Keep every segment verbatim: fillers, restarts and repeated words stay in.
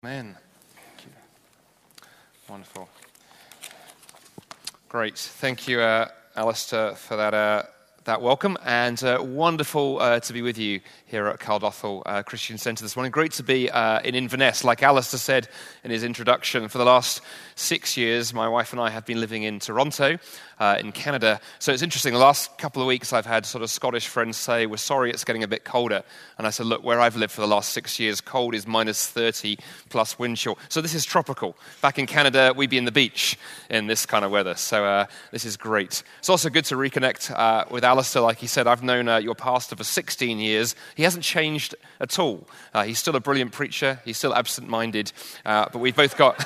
Amen. Thank you. Wonderful. Great. Thank you, uh, Alistair, for that uh, that welcome, and uh, wonderful uh, to be with you here at Caldothill uh, Christian Centre this morning. Great to be uh, in Inverness. Like Alistair said in his introduction, for the last six years, my wife and I have been living in Toronto, uh, in Canada. So it's interesting, the last couple of weeks I've had sort of Scottish friends say, we're sorry it's getting a bit colder. And I said, look, where I've lived for the last six years, cold is minus thirty plus wind chill. So this is tropical. Back in Canada, we'd be in the beach in this kind of weather. So uh, this is great. It's also good to reconnect uh, with Alistair. Like he said, I've known uh, your pastor for sixteen years. He hasn't changed at all. Uh, he's still a brilliant preacher. He's still absent-minded. Uh, but we've both got...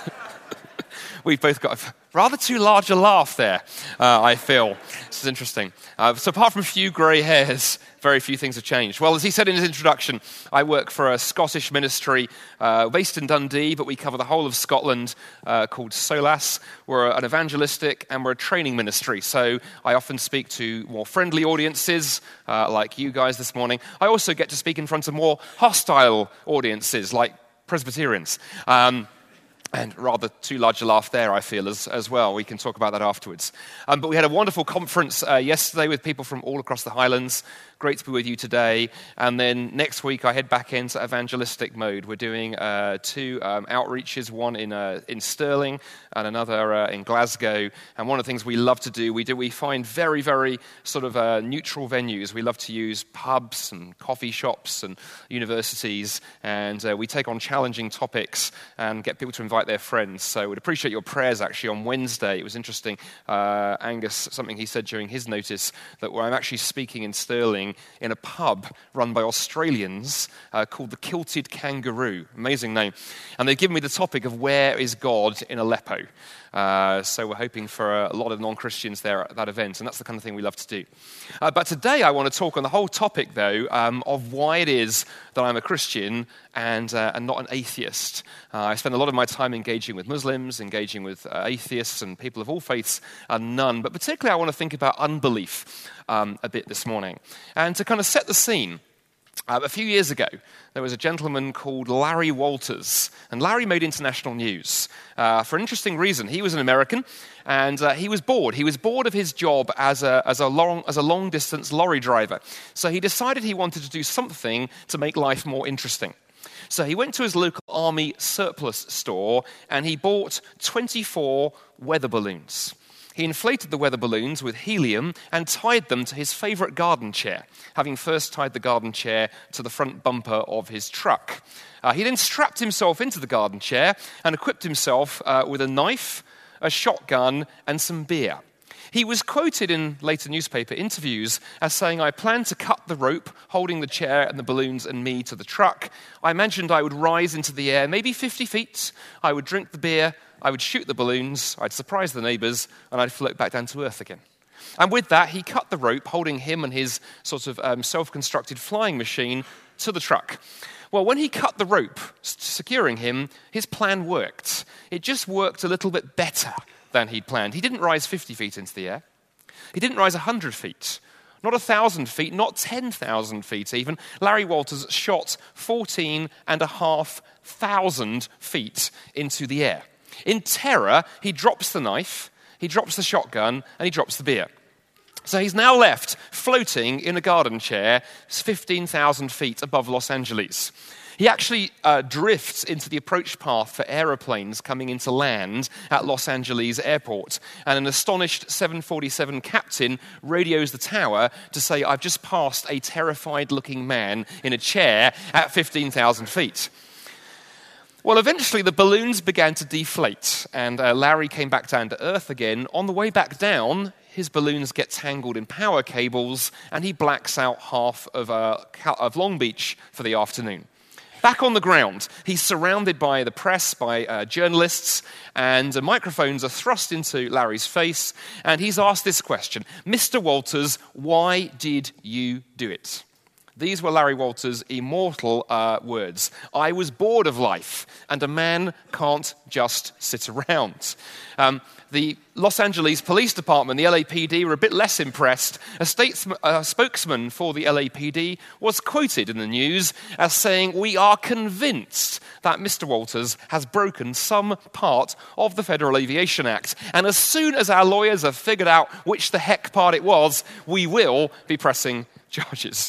We've both got a rather too large a laugh there, uh, I feel. This is interesting. Uh, so apart from a few grey hairs, very few things have changed. Well, as he said in his introduction, I work for a Scottish ministry uh, based in Dundee, but we cover the whole of Scotland, uh, called SOLAS. We're an evangelistic and we're a training ministry. So I often speak to more friendly audiences, uh, like you guys this morning. I also get to speak in front of more hostile audiences, like Presbyterians. Um, And rather too large a laugh there, I feel, as, as well. We can talk about that afterwards. Um, but we had a wonderful conference uh, yesterday with people from all across the Highlands. Great to be with you today. And then next week, I head back into evangelistic mode. We're doing uh, two um, outreaches, one in uh, in Stirling and another uh, in Glasgow. And one of the things we love to do, we do we find very, very sort of uh, neutral venues. We love to use pubs and coffee shops and universities. And uh, we take on challenging topics and get people to invite their friends. So we'd appreciate your prayers, actually, on Wednesday. It was interesting. Uh, Angus, something he said during his notice, that where I'm actually speaking in Stirling, in a pub run by Australians uh, called the Kilted Kangaroo. Amazing name. And they've given me the topic of where is God in Aleppo. Uh, so we're hoping for a lot of non-Christians there at that event, and that's the kind of thing we love to do. Uh, but today I want to talk on the whole topic, though, um, of why it is that I'm a Christian and, uh, and not an atheist. Uh, I spend a lot of my time engaging with Muslims, engaging with uh, atheists and people of all faiths and none, but particularly I want to think about unbelief um, a bit this morning. And to kind of set the scene, Uh, a few years ago, there was a gentleman called Larry Walters, and Larry made international news uh, for an interesting reason. He was an American, and uh, he was bored. He was bored of his job as a, as a long as a long-distance lorry driver. So he decided he wanted to do something to make life more interesting. So he went to his local army surplus store, and he bought twenty-four weather balloons. He inflated the weather balloons with helium and tied them to his favorite garden chair, having first tied the garden chair to the front bumper of his truck. Uh, he then strapped himself into the garden chair and equipped himself uh, with a knife, a shotgun, and some beer. He was quoted in later newspaper interviews as saying, I planned to cut the rope holding the chair and the balloons and me to the truck. I imagined I would rise into the air, maybe fifty feet. I would drink the beer, I would shoot the balloons, I'd surprise the neighbors, and I'd float back down to earth again. And with that, he cut the rope holding him and his sort of um, self-constructed flying machine to the truck. Well, when he cut the rope, securing him, his plan worked. It just worked a little bit better than he'd planned. He didn't rise fifty feet into the air. He didn't rise one hundred feet. Not one thousand feet, not ten thousand feet even. Larry Walters shot fourteen and a half thousand feet into the air. In terror, he drops the knife, he drops the shotgun, and he drops the beer. So he's now left floating in a garden chair fifteen thousand feet above Los Angeles. He actually uh, drifts into the approach path for aeroplanes coming into land at Los Angeles Airport. And an astonished seven forty-seven captain radios the tower to say, I've just passed a terrified-looking man in a chair at fifteen thousand feet. Well, eventually the balloons began to deflate, and uh, Larry came back down to earth again. On the way back down, his balloons get tangled in power cables, and he blacks out half of, uh, of Long Beach for the afternoon. Back on the ground, he's surrounded by the press, by uh, journalists, and uh, microphones are thrust into Larry's face, and he's asked this question, Mister Walters, why did you do it? These were Larry Walters' immortal uh, words. I was bored of life, and a man can't just sit around. Um, the Los Angeles Police Department, the L A P D, were a bit less impressed. A, statesman, a spokesman for the L A P D was quoted in the news as saying, "We are convinced that Mister Walters has broken some part of the Federal Aviation Act. And as soon as our lawyers have figured out which the heck part it was, we will be pressing charges."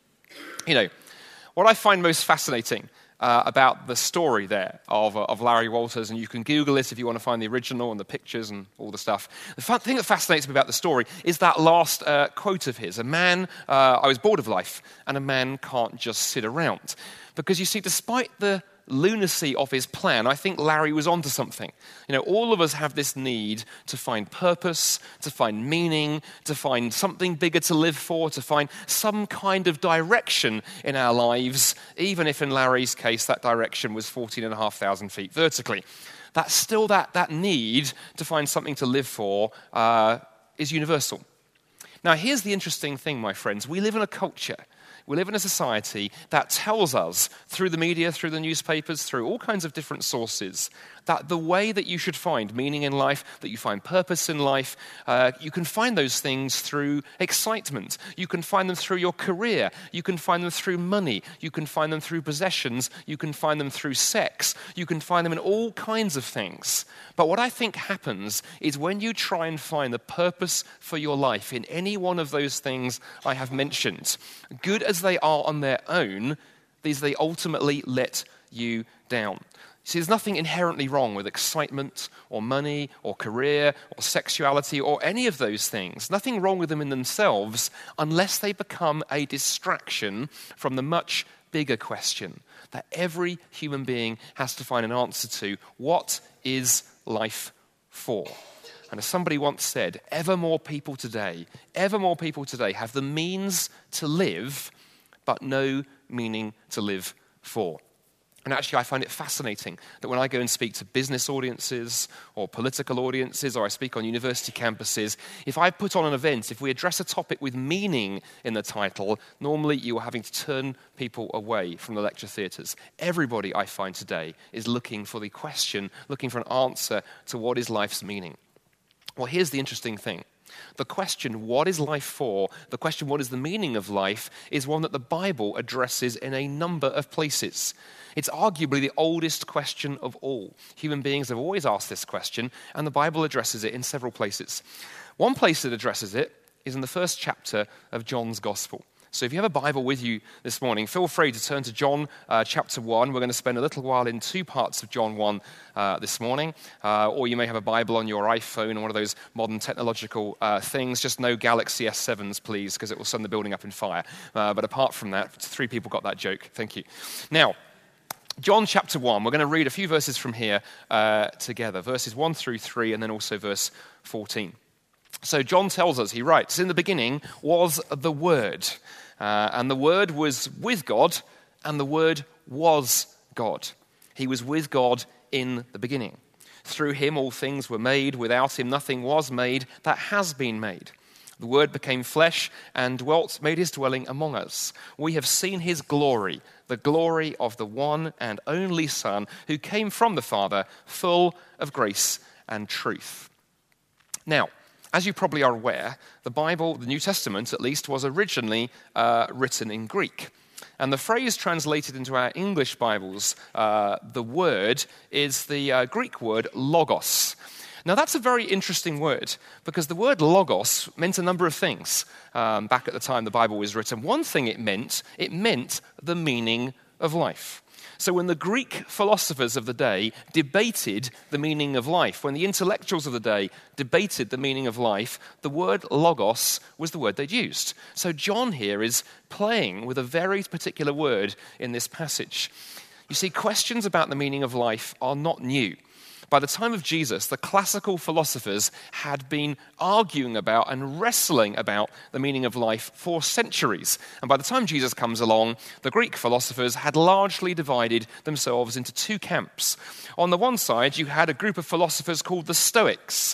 You know, what I find most fascinating uh, about the story there of, uh, of Larry Walters, and you can Google it if you want to find the original and the pictures and all the stuff. The fun thing that fascinates me about the story is that last uh, quote of his. A man, uh, I was bored of life, and a man can't just sit around. Because you see, despite the lunacy of his plan, I think Larry was onto something. You know, all of us have this need to find purpose, to find meaning, to find something bigger to live for, to find some kind of direction in our lives, even if in Larry's case that direction was fourteen and a half thousand feet vertically. That's still that, that need to find something to live for uh, is universal. Now, here's the interesting thing, my friends. We live in a culture We live in a society that tells us, through the media, through the newspapers, through all kinds of different sources, that the way that you should find meaning in life, that you find purpose in life, uh, you can find those things through excitement. You can find them through your career. You can find them through money. You can find them through possessions. You can find them through sex. You can find them in all kinds of things. But what I think happens is when you try and find the purpose for your life in any one of those things I have mentioned, good as they are on their own, these they ultimately let you down. See, there's nothing inherently wrong with excitement or money or career or sexuality or any of those things. Nothing wrong with them in themselves unless they become a distraction from the much bigger question that every human being has to find an answer to. What is life for? And as somebody once said, ever more people today, ever more people today have the means to live, but no meaning to live for. And actually, I find it fascinating that when I go and speak to business audiences or political audiences, or I speak on university campuses, if I put on an event, if we address a topic with meaning in the title, normally you are having to turn people away from the lecture theatres. Everybody, I find today, is looking for the question, looking for an answer to what is life's meaning. Well, here's the interesting thing. The question, what is life for? The question, what is the meaning of life, is one that the Bible addresses in a number of places. It's arguably the oldest question of all. Human beings have always asked this question, and the Bible addresses it in several places. One place that addresses it is in the first chapter of John's Gospel. So if you have a Bible with you this morning, feel free to turn to John uh, chapter one. We're going to spend a little while in two parts of John one uh, this morning. Uh, or you may have a Bible on your iPhone or one of those modern technological uh, things. Just no Galaxy S sevens, please, because it will send the building up in fire. Uh, but apart from that, three people got that joke. Thank you. Now, John chapter one, we're going to read a few verses from here uh, together. Verses one through three, and then also verse fourteen. So John tells us, he writes, "In the beginning was the Word, uh, and the Word was with God, and the Word was God. He was with God in the beginning. Through him all things were made. Without him nothing was made that has been made. The Word became flesh and dwelt, made his dwelling among us. We have seen his glory, the glory of the one and only Son, who came from the Father, full of grace and truth." Now, as you probably are aware, the Bible, the New Testament at least, was originally uh, written in Greek. And the phrase translated into our English Bibles, uh, the word, is the uh, Greek word logos. Now, that's a very interesting word, because the word logos meant a number of things um, back at the time the Bible was written. One thing it meant, it meant the meaning of life. So when the Greek philosophers of the day debated the meaning of life, when the intellectuals of the day debated the meaning of life, the word logos was the word they'd used. So John here is playing with a very particular word in this passage. You see, questions about the meaning of life are not new. By the time of Jesus, the classical philosophers had been arguing about and wrestling about the meaning of life for centuries. And by the time Jesus comes along, the Greek philosophers had largely divided themselves into two camps. On the one side, you had a group of philosophers called the Stoics.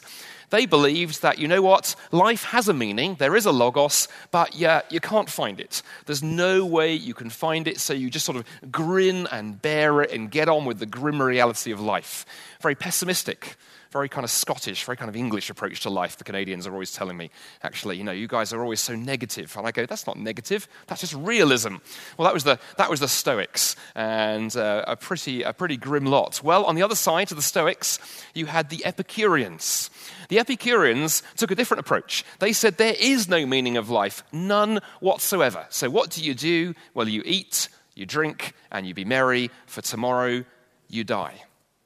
They believed that, you know what, life has a meaning, there is a logos, but yeah, you can't find it. There's no way you can find it, so you just sort of grin and bear it and get on with the grim reality of life. Very pessimistic, very kind of Scottish, very kind of English approach to life, the Canadians are always telling me. Actually, you know, you guys are always so negative. And I go, that's not negative, that's just realism. Well, that was the that was the Stoics, and uh, a pretty a pretty grim lot. Well, on the other side of the Stoics, you had the Epicureans. The Epicureans took a different approach. They said there is no meaning of life, none whatsoever. So what do you do? Well, you eat, you drink, and you be merry, for tomorrow you die.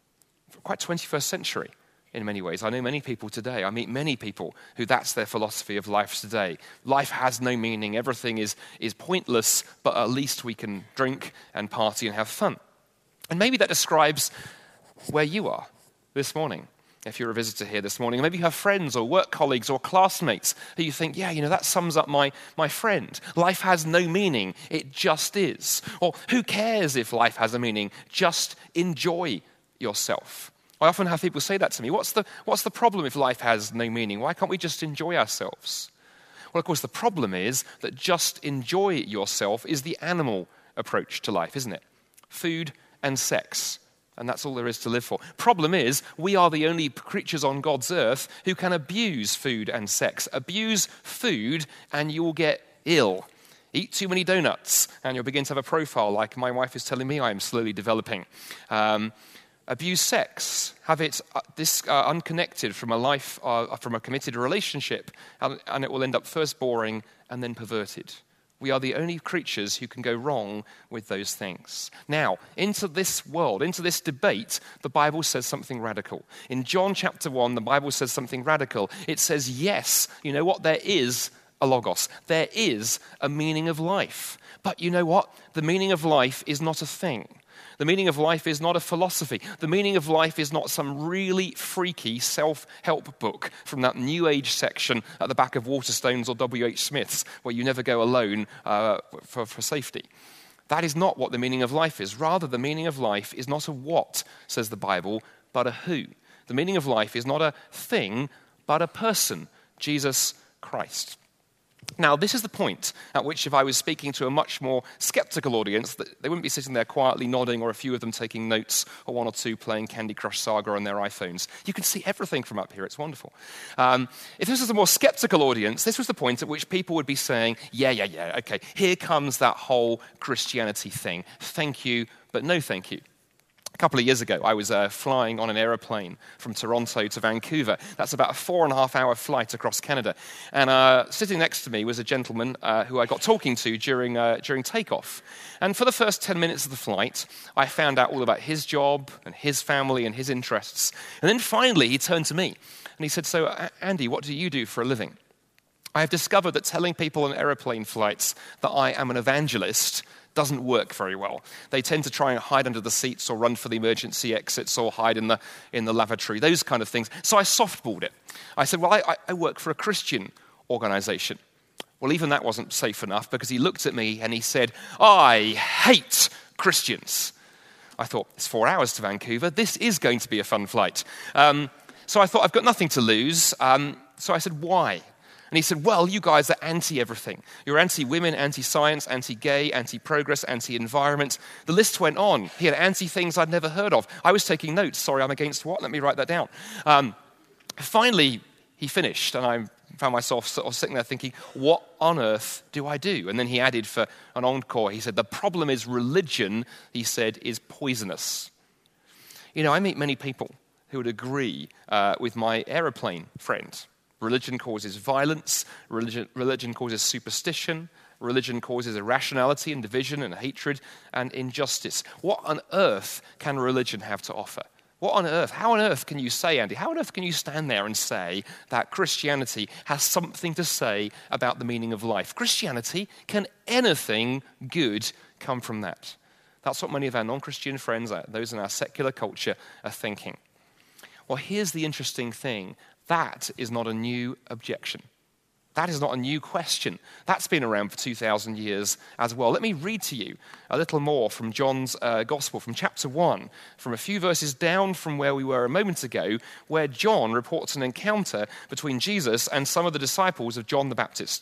Quite twenty-first century. In many ways. I know many people today, I meet many people who that's their philosophy of life today. Life has no meaning, everything is, is pointless, but at least we can drink and party and have fun. And maybe that describes where you are this morning. If you're a visitor here this morning, maybe you have friends or work colleagues or classmates who you think, yeah, you know, that sums up my, my friend. Life has no meaning, it just is. Or who cares if life has a meaning? Just enjoy yourself. I often have people say that to me. What's the, what's the problem if life has no meaning? Why can't we just enjoy ourselves? Well, of course, the problem is that just enjoy yourself is the animal approach to life, isn't it? Food and sex, and that's all there is to live for. Problem is, we are the only creatures on God's earth who can abuse food and sex. Abuse food and you'll get ill. Eat too many donuts and you'll begin to have a profile like my wife is telling me I'm slowly developing. Um, Abuse sex, have it uh, this uh, unconnected from a life, uh, from a committed relationship, and, and it will end up first boring and then perverted. We are the only creatures who can go wrong with those things. Now, into this world, into this debate, the Bible says something radical. In John chapter one, the Bible says something radical. It says, yes, you know what, there is a logos. There is a meaning of life. But you know what? The meaning of life is not a thing. The meaning of life is not a philosophy. The meaning of life is not some really freaky self-help book from that New Age section at the back of Waterstones or W H Smith's where you never go alone uh, for, for safety. That is not what the meaning of life is. Rather, the meaning of life is not a what, says the Bible, but a who. The meaning of life is not a thing, but a person, Jesus Christ. Now, this is the point at which if I was speaking to a much more skeptical audience, they wouldn't be sitting there quietly nodding or a few of them taking notes or one or two playing Candy Crush Saga on their iPhones. You can see everything from up here. It's wonderful. Um, if this was a more skeptical audience, this was the point at which people would be saying, yeah, yeah, yeah, okay, here comes that whole Christianity thing. Thank you, but no thank you. A couple of years ago, I was uh, flying on an aeroplane from Toronto to Vancouver. That's about a four and a half hour flight across Canada. And uh, sitting next to me was a gentleman uh, who I got talking to during, uh, during takeoff. And for the first ten minutes of the flight, I found out all about his job and his family and his interests. And then finally, he turned to me and he said, so, Andy, what do you do for a living? I have discovered that telling people on aeroplane flights that I am an evangelist doesn't work very well. They tend to try and hide under the seats or run for the emergency exits or hide in the in the lavatory, those kind of things. So I softballed it. I said, well, I, I work for a Christian organization. Well, even that wasn't safe enough because he looked at me and he said, I hate Christians. I thought, it's four hours to Vancouver. This is going to be a fun flight. Um, so I thought, I've got nothing to lose. Um, so I said, why? And he said, well, you guys are anti-everything. You're anti-women, anti-science, anti-gay, anti-progress, anti-environment. The list went on. He had anti-things I'd never heard of. I was taking notes. Sorry, I'm against what? Let me write that down. Um, finally, he finished, and I found myself sort of sitting there thinking, what on earth do I do? And then he added for an encore, he said, the problem is religion, he said, is poisonous. You know, I meet many people who would agree uh, with my aeroplane friend. Religion causes violence, religion, religion causes superstition, religion causes irrationality and division and hatred and injustice. What on earth can religion have to offer? What on earth? How on earth can you say, Andy, how on earth can you stand there and say that Christianity has something to say about the meaning of life? Christianity, can anything good come from that? That's what many of our non-Christian friends, those in our secular culture, are thinking. Well, here's the interesting thing. That is not a new objection. That is not a new question. That's been around for two thousand years as well. Let me read to you a little more from John's uh, Gospel, from chapter one, from a few verses down from where we were a moment ago, where John reports an encounter between Jesus and some of the disciples of John the Baptist.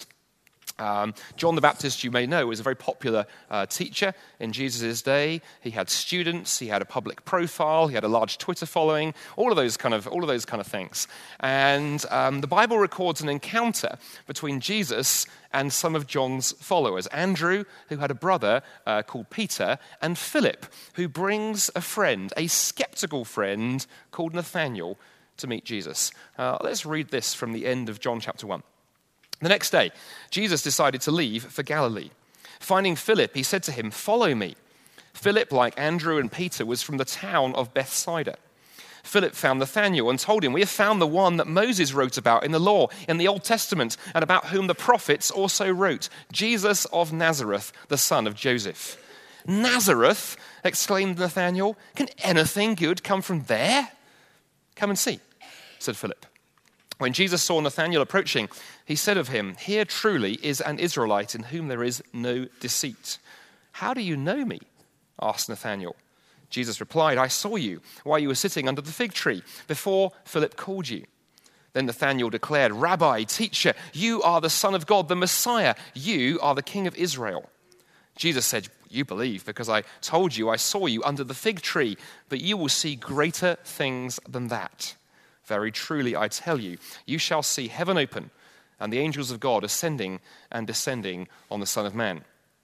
Um, John the Baptist, you may know, was a very popular uh, teacher in Jesus' day. He had students, he had a public profile, he had a large Twitter following, all of those kind of all of those kind of things. And um, the Bible records an encounter between Jesus and some of John's followers. Andrew, who had a brother uh, called Peter, and Philip, who brings a friend, a skeptical friend called Nathanael, to meet Jesus. Uh, let's read this from the end of John chapter one. The next day, Jesus decided to leave for Galilee. Finding Philip, he said to him, "Follow me." Philip, like Andrew and Peter, was from the town of Bethsaida. Philip found Nathanael and told him, "We have found the one that Moses wrote about in the law, in the Old Testament, and about whom the prophets also wrote, Jesus of Nazareth, the son of Joseph." "Nazareth?" exclaimed Nathanael. "Can anything good come from there?" "Come and see," said Philip. When Jesus saw Nathanael approaching, he said of him, "Here truly is an Israelite in whom there is no deceit." "How do you know me?" asked Nathanael. Jesus replied, "I saw you while you were sitting under the fig tree, before Philip called you." Then Nathanael declared, "Rabbi, teacher, you are the Son of God, the Messiah. You are the King of Israel." Jesus said, "You believe because I told you I saw you under the fig tree, but you will see greater things than that. Very truly, I tell you, you shall see heaven open and the angels of God ascending and descending on the Son of Man."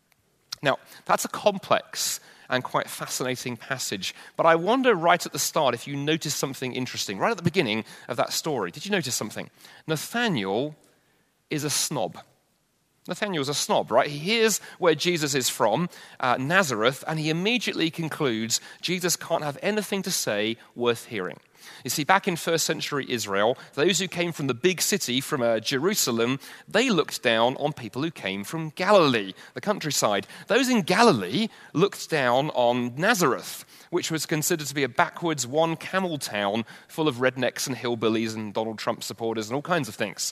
Now, that's a complex and quite fascinating passage, but I wonder right at the start if you noticed something interesting. Right at the beginning of that story, did you notice something? Nathanael is a snob. Nathanael's a snob, right? He hears where Jesus is from, uh, Nazareth, and he immediately concludes Jesus can't have anything to say worth hearing. You see, back in first century Israel, those who came from the big city, from uh, Jerusalem, they looked down on people who came from Galilee, the countryside. Those in Galilee looked down on Nazareth, which was considered to be a backwards one-camel town full of rednecks and hillbillies and Donald Trump supporters and all kinds of things.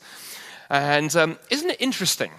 And um, isn't it interesting?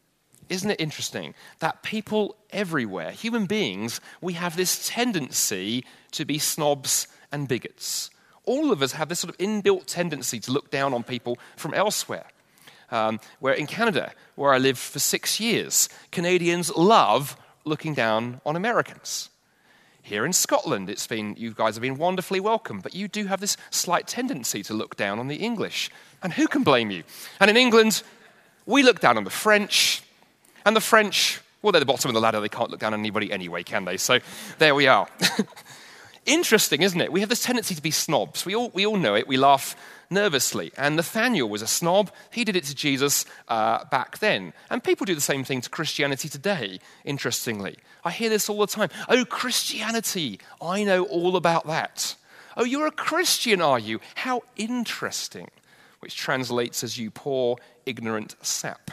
Isn't it interesting that people everywhere, human beings, we have this tendency to be snobs and bigots. All of us have this sort of inbuilt tendency to look down on people from elsewhere. Um, where in Canada, where I lived for six years, Canadians love looking down on Americans. Here in Scotland, it's been you guys have been wonderfully welcome, but you do have this slight tendency to look down on the English. And who can blame you? And in England, we look down on the French, and the French, well, they're the bottom of the ladder. They can't look down on anybody anyway, can they? So there we are. Interesting, isn't it? We have this tendency to be snobs. We all we all know it. We laugh nervously. And Nathanael was a snob. He did it to Jesus uh, back then. And people do the same thing to Christianity today, interestingly. I hear this all the time. "Oh, Christianity, I know all about that." "Oh, you're a Christian, are you? How interesting." Which translates as "you poor, ignorant sap."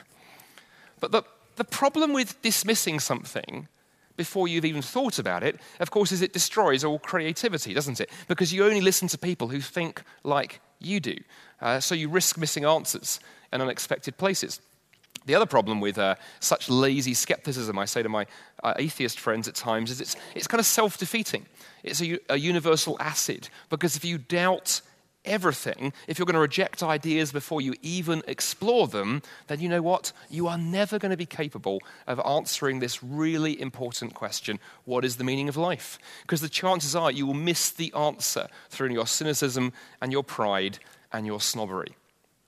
But the, the problem with dismissing something before you've even thought about it, of course, is it destroys all creativity, doesn't it? Because you only listen to people who think like you do. Uh, so you risk missing answers in unexpected places. The other problem with uh, such lazy skepticism, I say to my uh, atheist friends at times, is it's, it's kind of self-defeating. It's a, a universal acid, because if you doubt everything, if you're going to reject ideas before you even explore them, then you know what? You are never going to be capable of answering this really important question: what is the meaning of life? Because the chances are you will miss the answer through your cynicism and your pride and your snobbery.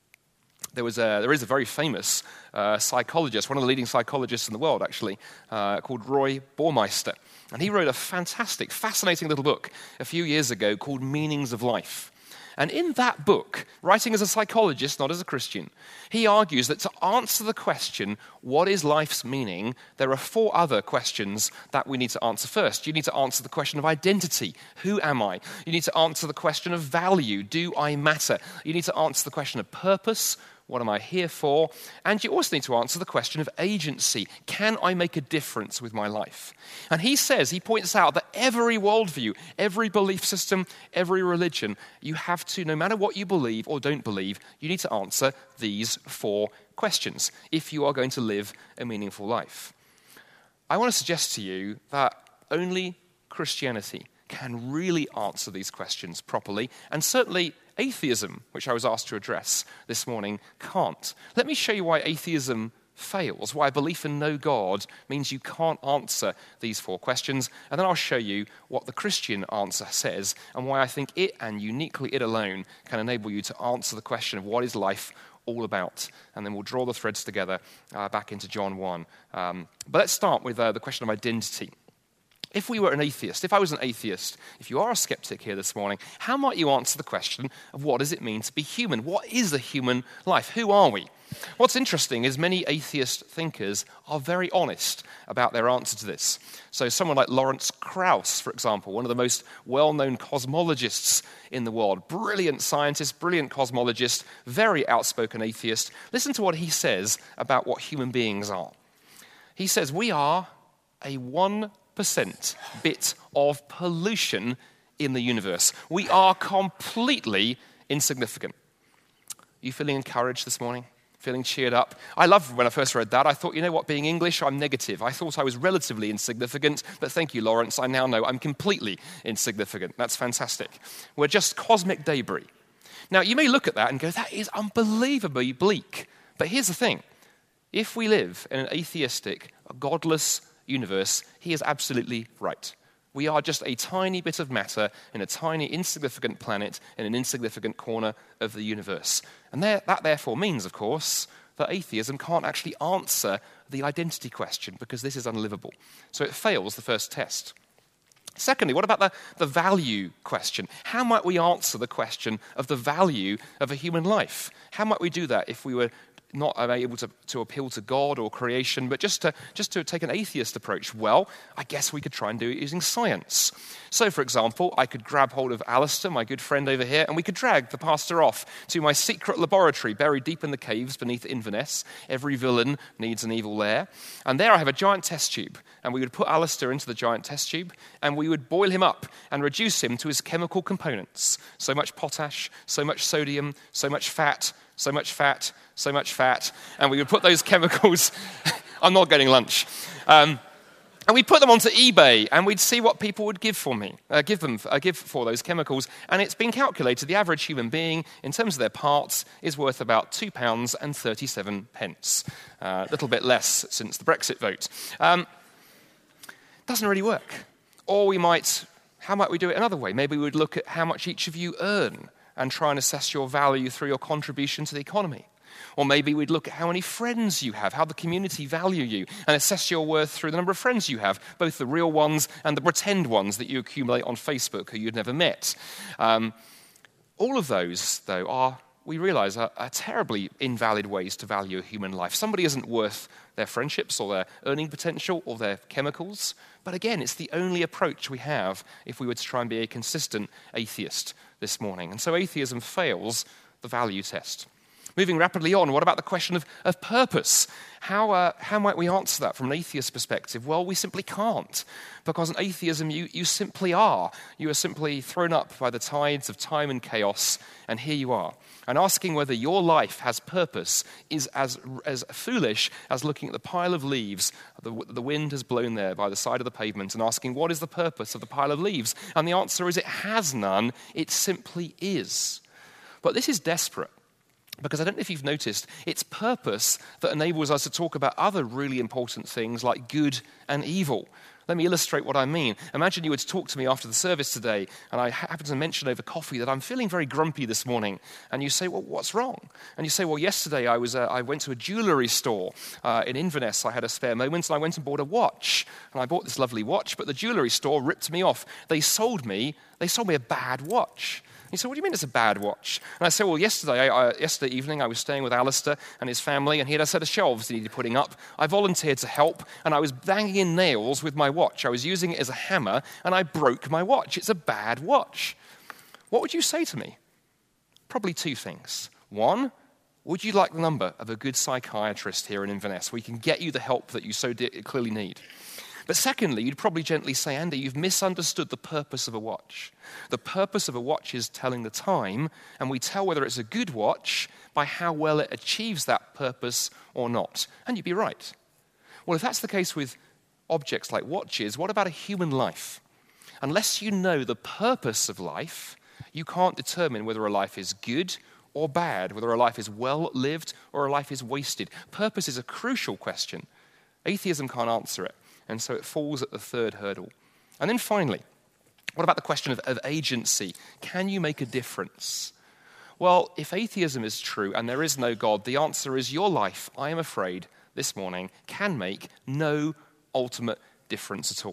There was a, there is a very famous uh, psychologist, one of the leading psychologists in the world, actually, uh, called Roy Baumeister. And he wrote a fantastic, fascinating little book a few years ago called Meanings of Life. And in that book, writing as a psychologist, not as a Christian, he argues that to answer the question, what is life's meaning, there are four other questions that we need to answer first. You need to answer the question of identity. Who am I? You need to answer the question of value. Do I matter? You need to answer the question of purpose. What am I here for? And you also need to answer the question of agency. Can I make a difference with my life? And he says, he points out that every worldview, every belief system, every religion, you have to, no matter what you believe or don't believe, you need to answer these four questions if you are going to live a meaningful life. I want to suggest to you that only Christianity can really answer these questions properly, and certainly atheism, which I was asked to address this morning, can't. Let me show you why atheism fails, why belief in no God means you can't answer these four questions, and then I'll show you what the Christian answer says and why I think it, and uniquely it alone, can enable you to answer the question of what is life all about. And then we'll draw the threads together uh, back into John one. Um, but let's start with uh, the question of identity. If we were an atheist, if I was an atheist, if you are a skeptic here this morning, how might you answer the question of what does it mean to be human? What is a human life? Who are we? What's interesting is many atheist thinkers are very honest about their answer to this. So someone like Lawrence Krauss, for example, one of the most well-known cosmologists in the world, brilliant scientist, brilliant cosmologist, very outspoken atheist. Listen to what he says about what human beings are. He says, we are a one percent bit of pollution in the universe. We are completely insignificant. Are you feeling encouraged this morning? Feeling cheered up? I loved when I first read that. I thought, you know what, being English, I'm negative. I thought I was relatively insignificant, but thank you, Lawrence. I now know I'm completely insignificant. That's fantastic. We're just cosmic debris. Now, you may look at that and go, that is unbelievably bleak. But here's the thing. If we live in an atheistic, godless universe, he is absolutely right. We are just a tiny bit of matter in a tiny, insignificant planet in an insignificant corner of the universe. And there, that therefore means, of course, that atheism can't actually answer the identity question because this is unlivable. So it fails the first test. Secondly, what about the, the value question? How might we answer the question of the value of a human life? How might we do that if we were not able to, to appeal to God or creation, but just to, just to take an atheist approach? Well, I guess we could try and do it using science. So, for example, I could grab hold of Alistair, my good friend over here, and we could drag the pastor off to my secret laboratory buried deep in the caves beneath Inverness. Every villain needs an evil lair. And there I have a giant test tube, and we would put Alistair into the giant test tube, and we would boil him up and reduce him to his chemical components. So much potash, so much sodium, so much fat, so much fat, so much fat, and we would put those chemicals, I'm not getting lunch, um, and we'd put them onto eBay, and we'd see what people would give for me, uh, give them, uh, give for those chemicals, and it's been calculated the average human being, in terms of their parts, is worth about two pounds and thirty-seven pence, uh, a little bit less since the Brexit vote. Um, doesn't really work. Or we might, how might we do it another way? Maybe we'd look at how much each of you earn and try and assess your value through your contribution to the economy. Or maybe we'd look at how many friends you have, how the community value you, and assess your worth through the number of friends you have, both the real ones and the pretend ones that you accumulate on Facebook who you'd never met. Um, all of those, though, are, we realize, are, are terribly invalid ways to value a human life. Somebody isn't worth their friendships or their earning potential or their chemicals. But again, it's the only approach we have if we were to try and be a consistent atheist this morning. And so atheism fails the value test. Moving rapidly on, what about the question of, of purpose? How, uh, how might we answer that from an atheist perspective? Well, we simply can't. Because in atheism, you, you simply are. You are simply thrown up by the tides of time and chaos, and here you are. And asking whether your life has purpose is as, as foolish as looking at the pile of leaves the, the wind has blown there by the side of the pavement and asking, what is the purpose of the pile of leaves? And the answer is, it has none. It simply is. But this is desperate. Because I don't know if you've noticed, it's purpose that enables us to talk about other really important things like good and evil. Let me illustrate what I mean. Imagine you were to talk to me after the service today, and I happen to mention over coffee that I'm feeling very grumpy this morning. And you say, well, what's wrong? And you say, well, yesterday I was uh, I went to a jewellery store uh, in Inverness. I had a spare moment, and I went and bought a watch. And I bought this lovely watch, but the jewellery store ripped me off. They sold me, they sold me a bad watch. He said, what do you mean it's a bad watch? And I said, well, yesterday I, yesterday evening I was staying with Alistair and his family, and he had a set of shelves he needed putting up. I volunteered to help, and I was banging in nails with my watch. I was using it as a hammer, and I broke my watch. It's a bad watch. What would you say to me? Probably two things. One, would you like the number of a good psychiatrist here in Inverness? We can get you the help that you so de- clearly need. But secondly, you'd probably gently say, Andy, you've misunderstood the purpose of a watch. The purpose of a watch is telling the time, and we tell whether it's a good watch by how well it achieves that purpose or not. And you'd be right. Well, if that's the case with objects like watches, what about a human life? Unless you know the purpose of life, you can't determine whether a life is good or bad, whether a life is well lived or a life is wasted. Purpose is a crucial question. Atheism can't answer it, and so it falls at the third hurdle. And then finally, what about the question of, of agency? Can you make a difference? Well, if atheism is true and there is no God, the answer is your life, I am afraid, this morning, can make no ultimate difference at all.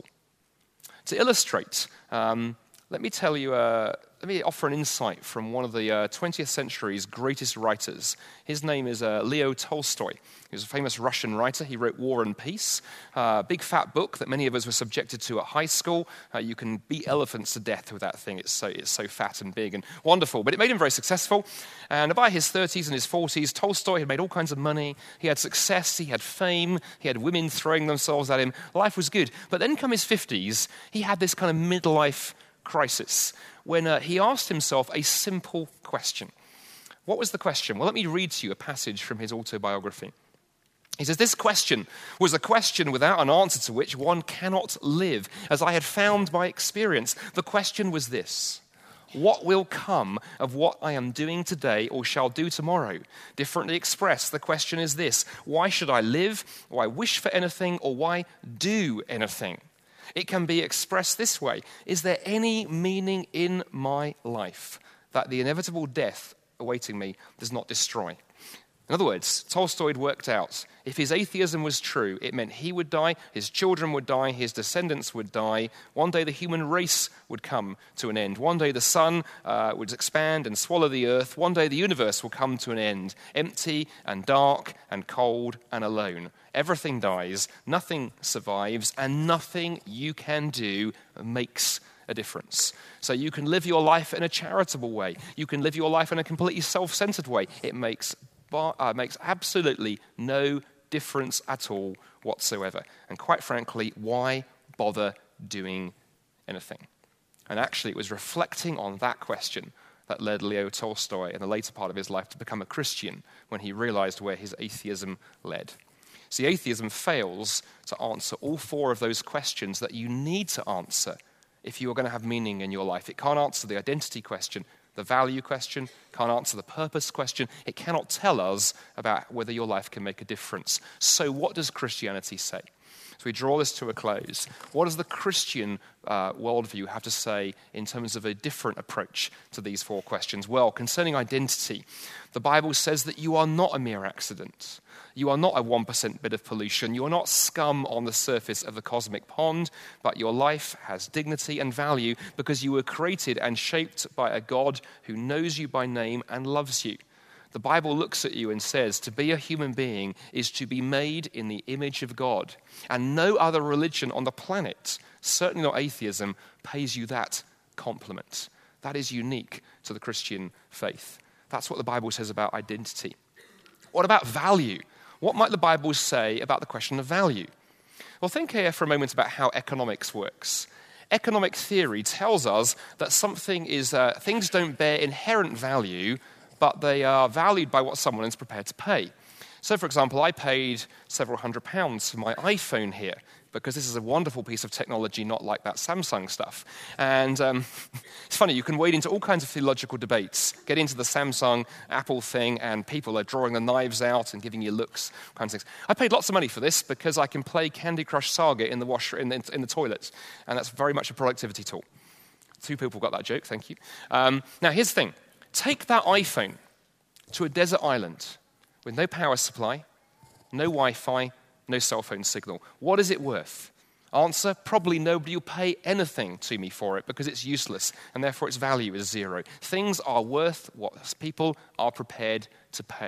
To illustrate, um, let me tell you, uh, let me offer an insight from one of the uh, twentieth century's greatest writers. His name is uh, Leo Tolstoy. He was a famous Russian writer. He wrote War and Peace, a uh, big fat book that many of us were subjected to at high school. Uh, you can beat elephants to death with that thing. It's so, it's so fat and big and wonderful. But it made him very successful. And by his thirties and his forties, Tolstoy had made all kinds of money. He had success. He had fame. He had women throwing themselves at him. Life was good. But then come his fifties, he had this kind of midlife crisis when uh, he asked himself a simple question. What was the question? Well, let me read to you a passage from his autobiography. He says, "This question was a question without an answer to which one cannot live, as I had found by experience. The question was this: what will come of what I am doing today or shall do tomorrow? Differently expressed, the question is this: why should I live, why wish for anything, or why do anything? It can be expressed this way: is there any meaning in my life that the inevitable death awaiting me does not destroy?" In other words, Tolstoy had worked out if his atheism was true, it meant he would die, his children would die, his descendants would die. One day the human race would come to an end. One day the sun uh, would expand and swallow the earth. One day the universe will come to an end, empty and dark and cold and alone. Everything dies, nothing survives, and nothing you can do makes a difference. So you can live your life in a charitable way. You can live your life in a completely self-centered way. It makes Uh, makes absolutely no difference at all whatsoever. And quite frankly, why bother doing anything? And actually, it was reflecting on that question that led Leo Tolstoy in the later part of his life to become a Christian when he realized where his atheism led. See, atheism fails to answer all four of those questions that you need to answer if you are going to have meaning in your life. It can't answer the identity question, the value question, can't answer the purpose question. It cannot tell us about whether your life can make a difference. So what does Christianity say? So we draw this to a close. What does the Christian uh, worldview have to say in terms of a different approach to these four questions? Well, concerning identity, the Bible says that you are not a mere accident. You are not a one percent bit of pollution. You are not scum on the surface of the cosmic pond, but your life has dignity and value because you were created and shaped by a God who knows you by name and loves you. The Bible looks at you and says to be a human being is to be made in the image of God. And no other religion on the planet, certainly not atheism, pays you that compliment. That is unique to the Christian faith. That's what the Bible says about identity. What about value? What might the Bible say about the question of value? Well, think here for a moment about how economics works. Economic theory tells us that something is, uh, things don't bear inherent value, but they are valued by what someone is prepared to pay. So, for example, I paid several hundred pounds for my iPhone here because this is a wonderful piece of technology, not like that Samsung stuff. And um, it's funny, you can wade into all kinds of theological debates, get into the Samsung, Apple thing, and people are drawing the knives out and giving you looks, kinds of things. I paid lots of money for this because I can play Candy Crush Saga in the wash in the, in the toilet, and that's very much a productivity tool. Two people got that joke, thank you. Um, now, here's the thing. Take that iPhone to a desert island with no power supply, no Wi-Fi, no cell phone signal. What is it worth? Answer, probably nobody will pay anything to me for it because it's useless and therefore its value is zero. Things are worth what people are prepared to pay.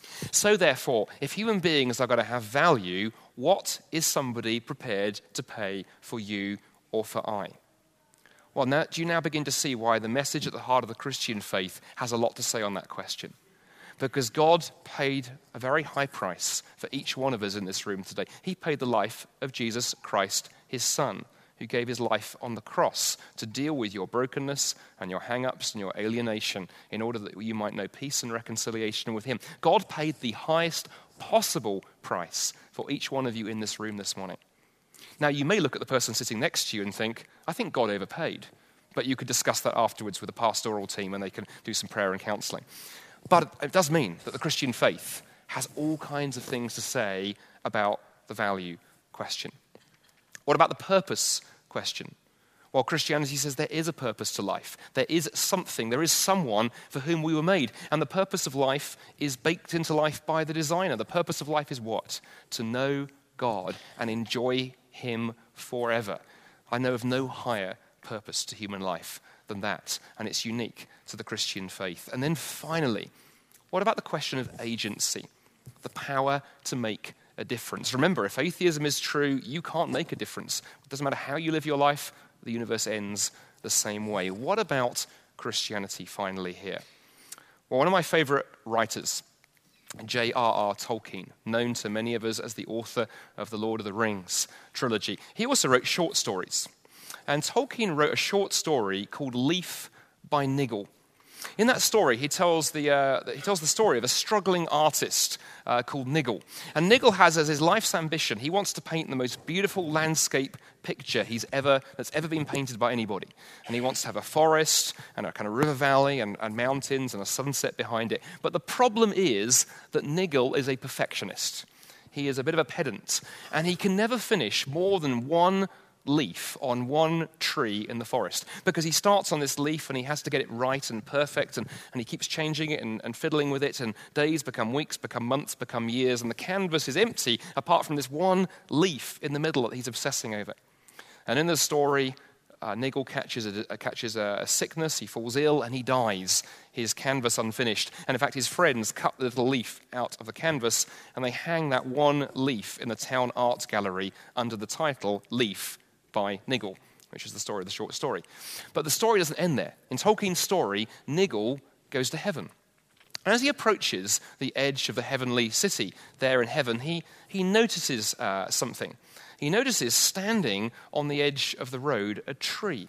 So therefore, if human beings are going to have value, what is somebody prepared to pay for you or for I? Well, now, do you now begin to see why the message at the heart of the Christian faith has a lot to say on that question? Because God paid a very high price for each one of us in this room today. He paid the life of Jesus Christ his son, who gave his life on the cross to deal with your brokenness and your hang-ups and your alienation in order that you might know peace and reconciliation with him. God paid the highest possible price for each one of you in this room this morning. Now, you may look at the person sitting next to you and think, I think God overpaid. But you could discuss that afterwards with the pastoral team and they can do some prayer and counseling. But it does mean that the Christian faith has all kinds of things to say about the value question. What about the purpose question? Well, Christianity says there is a purpose to life. There is something, there is someone for whom we were made. And the purpose of life is baked into life by the designer. The purpose of life is what? To know God and enjoy him forever. I know of no higher purpose to human life than that, and it's unique to the Christian faith. And then finally, what about the question of agency? The power to make a difference. Remember, if atheism is true, you can't make a difference. It doesn't matter how you live your life, the universe ends the same way. What about Christianity finally here? Well, one of my favorite writers, J R R Tolkien, known to many of us as the author of the Lord of the Rings trilogy, he also wrote short stories. And Tolkien wrote a short story called Leaf by Niggle. In that story, he tells the, uh, he tells the story of a struggling artist uh, called Niggle. And Niggle has as his life's ambition, he wants to paint the most beautiful landscape picture he's ever that's ever been painted by anybody. And he wants to have a forest and a kind of river valley and, and mountains and a sunset behind it. But the problem is that Niggle is a perfectionist. He is a bit of a pedant. And he can never finish more than one leaf on one tree in the forest, because he starts on this leaf and he has to get it right and perfect, and, and he keeps changing it and, and fiddling with it, and days become weeks, become months, become years, and the canvas is empty apart from this one leaf in the middle that he's obsessing over. And in the story, uh, Niggle catches, a, uh, catches a, a sickness, he falls ill, and he dies, his canvas unfinished. And in fact, his friends cut the little leaf out of the canvas, and they hang that one leaf in the town art gallery under the title Leaf by Niggle, which is the story of the short story. But the story doesn't end there. In Tolkien's story, Niggle goes to heaven. And as he approaches the edge of the heavenly city there in heaven, he, he notices uh, something. He notices standing on the edge of the road a tree.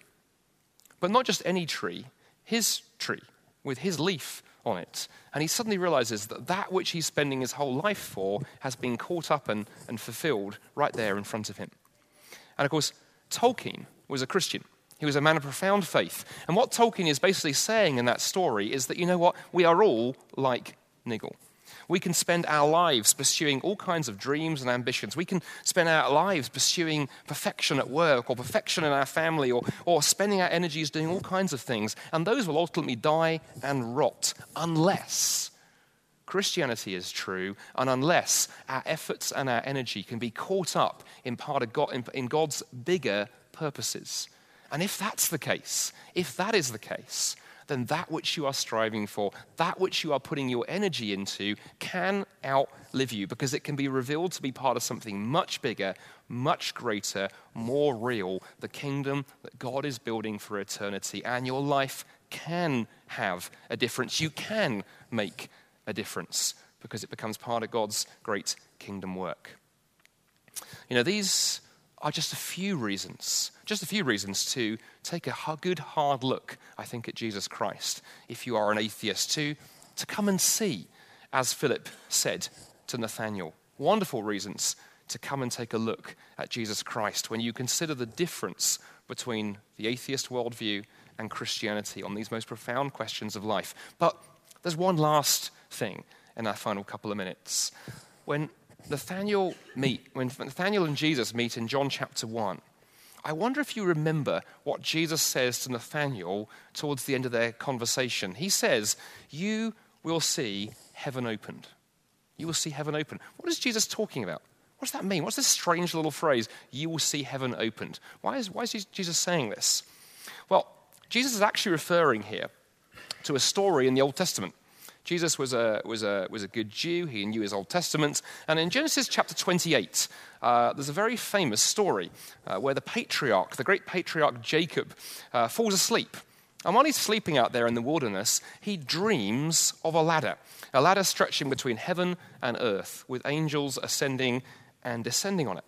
But not just any tree, his tree, with his leaf on it. And he suddenly realizes that that which he's spending his whole life for has been caught up and, and fulfilled right there in front of him. And of course, Tolkien was a Christian. He was a man of profound faith. And what Tolkien is basically saying in that story is that, you know what, we are all like Niggle. We can spend our lives pursuing all kinds of dreams and ambitions. We can spend our lives pursuing perfection at work or perfection in our family, or, or spending our energies doing all kinds of things. And those will ultimately die and rot unless Christianity is true, and unless our efforts and our energy can be caught up in part of God, in, in God's bigger purposes. And if that's the case, if that is the case, then that which you are striving for, that which you are putting your energy into, can outlive you, because it can be revealed to be part of something much bigger, much greater, more real, the kingdom that God is building for eternity. And your life can have a difference. You can make a difference, because it becomes part of God's great kingdom work. You know, these are just a few reasons, just a few reasons to take a good hard look, I think, at Jesus Christ. If you are an atheist, to, to come and see, as Philip said to Nathanael, wonderful reasons to come and take a look at Jesus Christ when you consider the difference between the atheist worldview and Christianity on these most profound questions of life. But there's one last thing in our final couple of minutes. When Nathanael meet, when Nathanael and Jesus meet in John chapter one, I wonder if you remember what Jesus says to Nathanael towards the end of their conversation. He says, "You will see heaven opened." You will see heaven opened. What is Jesus talking about? What does that mean? What's this strange little phrase, "You will see heaven opened"? Why is, why is Jesus saying this? Well, Jesus is actually referring here to a story in the Old Testament. Jesus was a, was a, was a good Jew. He knew his Old Testament. And in Genesis chapter twenty-eight, uh, there's a very famous story uh, where the patriarch, the great patriarch Jacob, uh, falls asleep. And while he's sleeping out there in the wilderness, he dreams of a ladder, a ladder stretching between heaven and earth, with angels ascending and descending on it.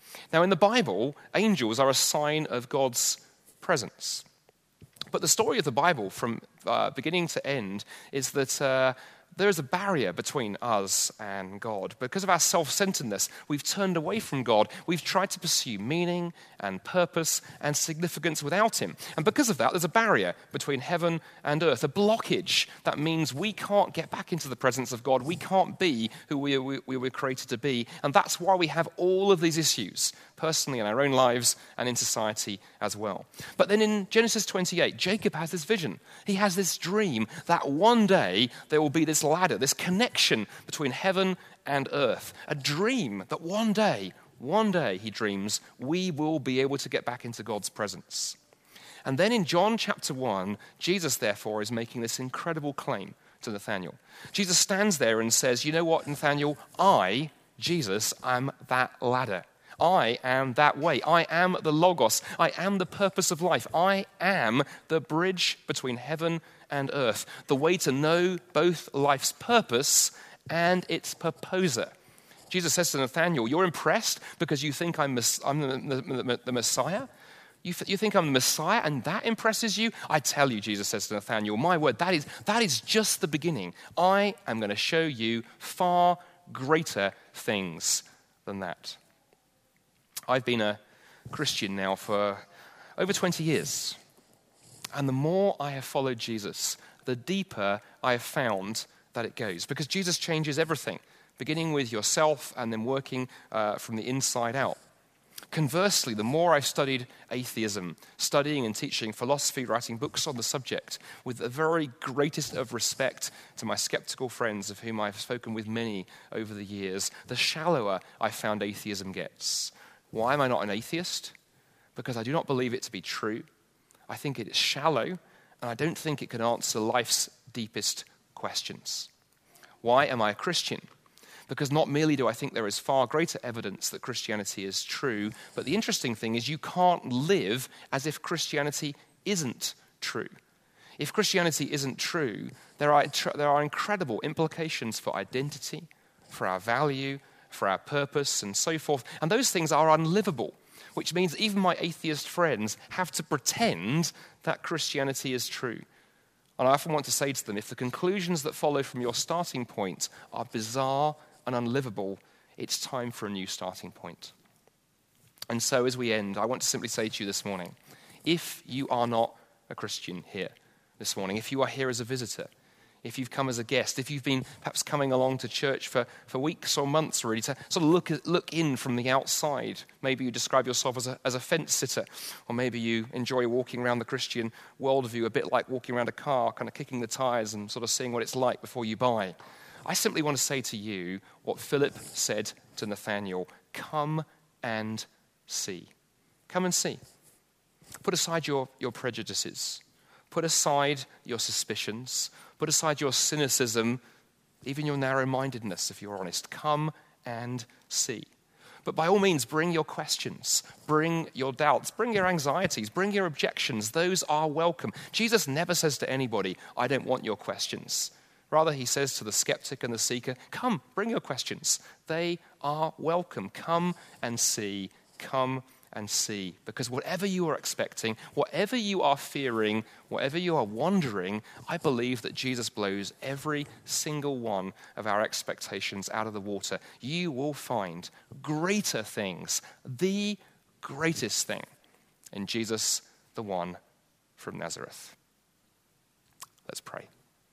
Now, in the Bible, angels are a sign of God's presence. But the story of the Bible from uh, beginning to end is that uh, there is a barrier between us and God. Because of our self-centeredness, we've turned away from God. We've tried to pursue meaning and purpose and significance without him. And because of that, there's a barrier between heaven and earth, a blockage that means we can't get back into the presence of God. We can't be who we, we, we were created to be. And that's why we have all of these issues, personally in our own lives and in society as well. But then in Genesis twenty-eight, Jacob has this vision. He has this dream that one day there will be this ladder, this connection between heaven and earth. A dream that one day, one day, he dreams, we will be able to get back into God's presence. And then in John chapter one, Jesus therefore is making this incredible claim to Nathanael. Jesus stands there and says, you know what, Nathanael, I, Jesus, am that ladder. I am that way. I am the Logos. I am the purpose of life. I am the bridge between heaven and earth, the way to know both life's purpose and its purposer. Jesus says to Nathanael, you're impressed because you think I'm, I'm the, the, the Messiah? You, th- you think I'm the Messiah and that impresses you? I tell you, Jesus says to Nathanael, my word, that is, that is just the beginning. I am going to show you far greater things than that. I've been a Christian now for over twenty years. And the more I have followed Jesus, the deeper I have found that it goes. Because Jesus changes everything, beginning with yourself and then working uh, from the inside out. Conversely, the more I've studied atheism, studying and teaching philosophy, writing books on the subject, with the very greatest of respect to my skeptical friends, of whom I've spoken with many over the years, the shallower I found atheism gets. Why am I not an atheist? Because I do not believe it to be true. I think it is shallow, and I don't think it can answer life's deepest questions. Why am I a Christian? Because not merely do I think there is far greater evidence that Christianity is true, but the interesting thing is you can't live as if Christianity isn't true. If Christianity isn't true, there are, there are incredible implications for identity, for our value, for our purpose, and so forth. And those things are unlivable, which means even my atheist friends have to pretend that Christianity is true. And I often want to say to them, if the conclusions that follow from your starting point are bizarre and unlivable, it's time for a new starting point. And so as we end, I want to simply say to you this morning, if you are not a Christian here this morning, if you are here as a visitor, if you've come as a guest, if you've been perhaps coming along to church for, for weeks or months already, to sort of look at, look in from the outside. Maybe you describe yourself as a, as a fence sitter, or maybe you enjoy walking around the Christian worldview a bit like walking around a car, kind of kicking the tires and sort of seeing what it's like before you buy. I simply want to say to you what Philip said to Nathanael, come and see. Come and see. Put aside your, your prejudices. Put aside your suspicions. Put aside your cynicism, even your narrow-mindedness, if you're honest. Come and see. But by all means, bring your questions, bring your doubts, bring your anxieties, bring your objections. Those are welcome. Jesus never says to anybody, I don't want your questions. Rather, he says to the skeptic and the seeker, come, bring your questions. They are welcome. Come and see. Come and see. Because whatever you are expecting, whatever you are fearing, whatever you are wondering, I believe that Jesus blows every single one of our expectations out of the water. You will find greater things, the greatest thing, in Jesus, the one from Nazareth. Let's pray.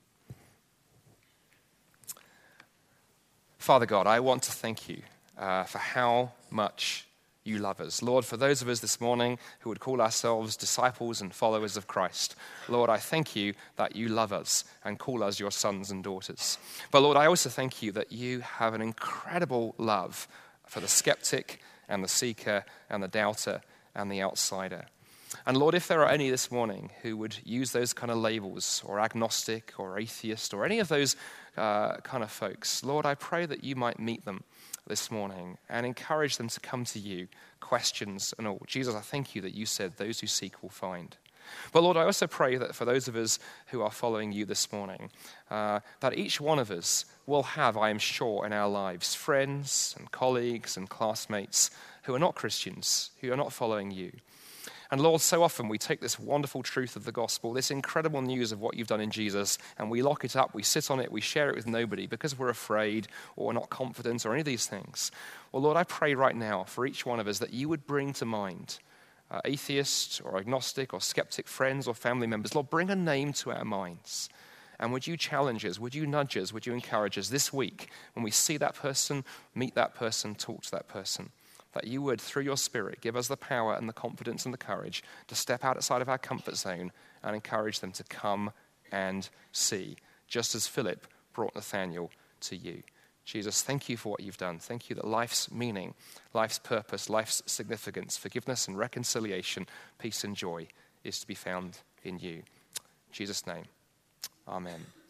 Father God, I want to thank you uh, for how much you love us. Lord, for those of us this morning who would call ourselves disciples and followers of Christ, Lord, I thank you that you love us and call us your sons and daughters. But Lord, I also thank you that you have an incredible love for the skeptic and the seeker and the doubter and the outsider. And Lord, if there are any this morning who would use those kind of labels, or agnostic or atheist or any of those uh, kind of folks, Lord, I pray that you might meet them this morning and encourage them to come to you, questions and all. Jesus, I thank you that you said those who seek will find. But Lord, I also pray that for those of us who are following you this morning, uh, that each one of us will have, I am sure, in our lives, friends and colleagues and classmates who are not Christians, who are not following you. And Lord, so often we take this wonderful truth of the gospel, this incredible news of what you've done in Jesus, and we lock it up, we sit on it, we share it with nobody because we're afraid or we're not confident or any of these things. Well, Lord, I pray right now for each one of us that you would bring to mind uh, atheist or agnostic or skeptic friends or family members. Lord, bring a name to our minds. And would you challenge us, would you nudge us, would you encourage us this week when we see that person, meet that person, talk to that person, that you would, through your Spirit, give us the power and the confidence and the courage to step outside of our comfort zone and encourage them to come and see, just as Philip brought Nathanael to you. Jesus, thank you for what you've done. Thank you that life's meaning, life's purpose, life's significance, forgiveness and reconciliation, peace and joy is to be found in you. In Jesus' name, amen.